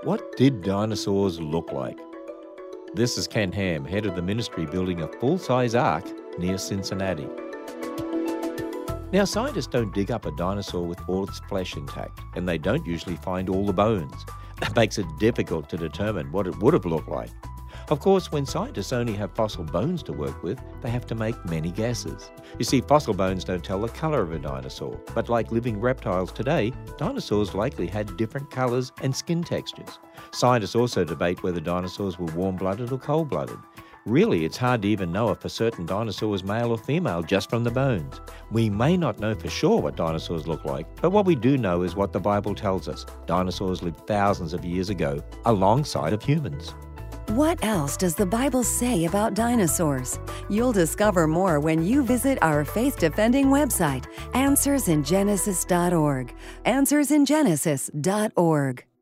What did dinosaurs look like? This is Ken Ham, head of the ministry building a full-size ark near Cincinnati. Now, scientists don't dig up a dinosaur with all its flesh intact, and they don't usually find all the bones. That makes it difficult to determine what it would have looked like. Of course, when scientists only have fossil bones to work with, they have to make many guesses. You see, fossil bones don't tell the colour of a dinosaur, but like living reptiles today, dinosaurs likely had different colours and skin textures. Scientists also debate whether dinosaurs were warm-blooded or cold-blooded. Really, it's hard to even know if a certain dinosaur was male or female just from the bones. We may not know for sure what dinosaurs look like, but what we do know is what the Bible tells us. Dinosaurs lived thousands of years ago, alongside of humans. What else does the Bible say about dinosaurs? You'll discover more when you visit our faith-defending website, AnswersInGenesis.org. AnswersInGenesis.org.